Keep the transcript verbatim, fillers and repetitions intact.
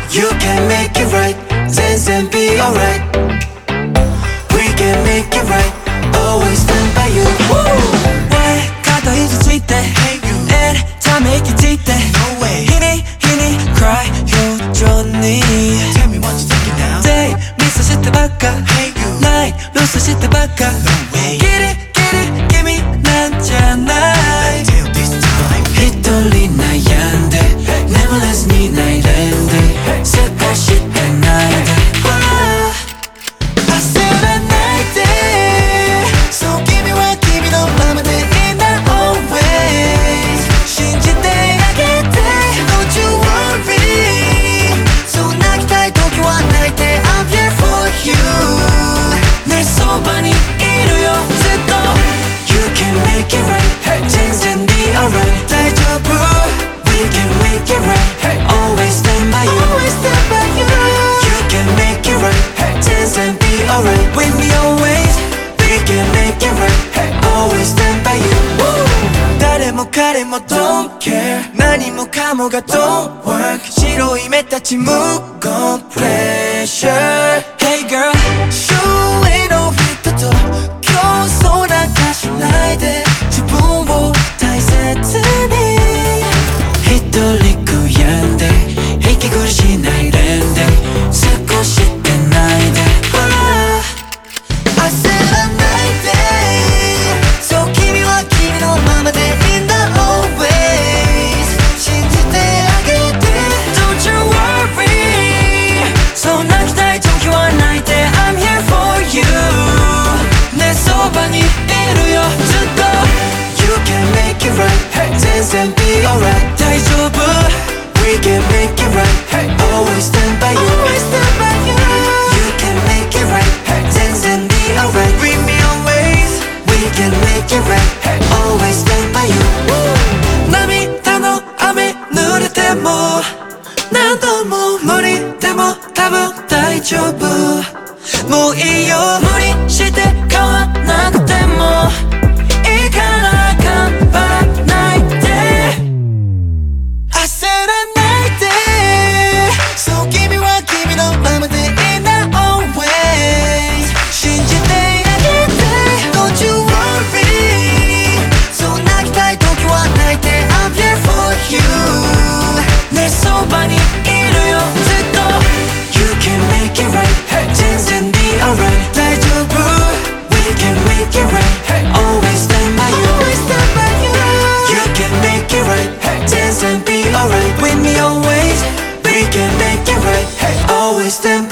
You can make it right, dance and be alright. We can make it right, always stand by you. 왜 가도 이제 tweet that Hey you, and time make it take that no way. 희니 희니 cry 요조니 Tell me what you thinking now. day 미소 짓다 바까 Hey you, night 루스 짓다 바까 no way. Get it get it give me 난잖아 Till this time. 휘둘린 나얀데 Neverless 니 나이랜데 색깔 짙은 나이데 I said a night day. So give me what, give me no mama day in the always. 신진대하겠대, don't you worry. So 나기다이 도쿄와 night day, I'm here for you. 내 소반이 이루어 듣고 You can make it right, dance and be alright. 다이저부, we can make it right, always stand by you. Always stand by you. You can make it right, dance and be alright. with me always We can make it right, always stand by you. 誰も彼も don't care 何もかもが don't work 白い目立ち無言 pressure Hey girl 周囲の人と競争なんかしないで自分を大切に一人悔やんで息苦しない連で少しでないで I said a night day So 君は君のままで in the always 信じてあげて Don't you worry そう泣きたい時は泣いて I'm here for you ねそばにいるよずっと You can make it right, dance and be alright. 大丈夫 We can make it right, always stand by you. Always stand by you. You can make it right, dance and be alright. With me always. We can make it right, always stand by you. 涙の雨濡れても何度も無理でも多分大丈夫もういいよ無理して変わんなくてもいいから頑張らないで I said a night day. So give me what, give me no mama day in the always. 信じてあげて Don't you worry. So 泣きたい時は泣いて I'm here for you. ねそばにいるよずっと You can make it right, dance and be alright. 大丈夫 We can make it right, always stand by you. Always stand by you. You can make it right, dance and be alright. with me always We can make it right, always stand by you.